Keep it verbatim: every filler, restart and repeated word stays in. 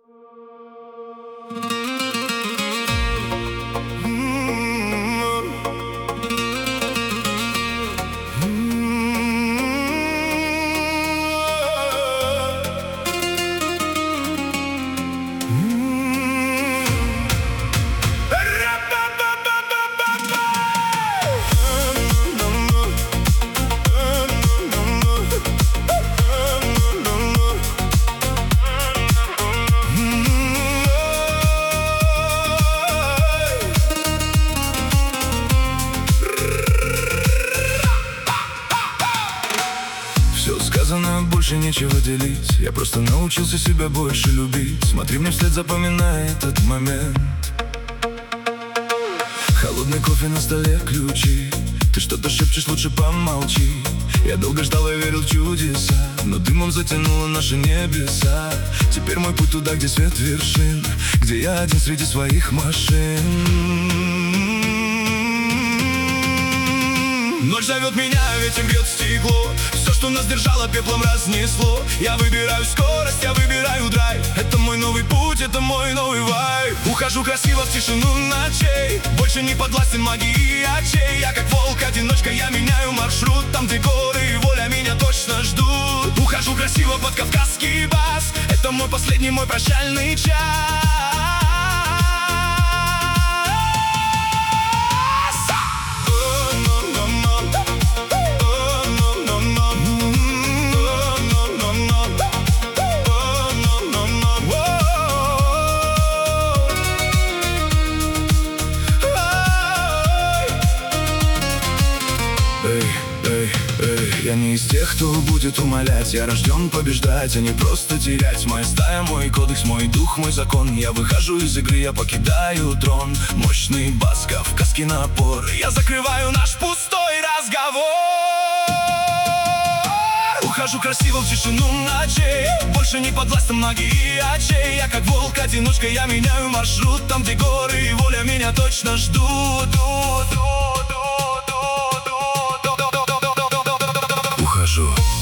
Все сказано, больше нечего делить. Я просто научился себя больше любить. Смотри мне вслед, запоминай этот момент. Холодный кофе на столе, ключи. Ты что-то шепчешь, лучше помолчи. Я долго ждал и верил в чудеса, но дымом затянуло наши небеса. Теперь мой путь туда, где свет вершин, где я один среди своих машин. Ночь зовет меня, ветер бьет в стекло. Все, что нас держало, пеплом разнесло. Я выбираю скорость, я выбираю драйв. Это мой новый путь, это мой новый вайб. Ухожу красиво в тишину ночей. Больше не подвластен магии очей. Я как волк-одиночка, я меняю маршрут. Там, где горы и воля меня точно ждут. Ухожу красиво под кавказский бас. Это мой последний, мой прощальный час. Эй, эй, эй, я не из тех, кто будет умолять. Я рожден побеждать, а не просто терять. Моя стая, мой кодекс, мой дух, мой закон. Я выхожу из игры, я покидаю трон. Мощный бас, кавказский напор. Я закрываю наш пустой разговор. Ухожу красиво в тишину ночей. Больше не подвластен магии очей. Я как волк-одиночка, я меняю маршрут. Там, где горы и воля меня точно ждут. Ухожу.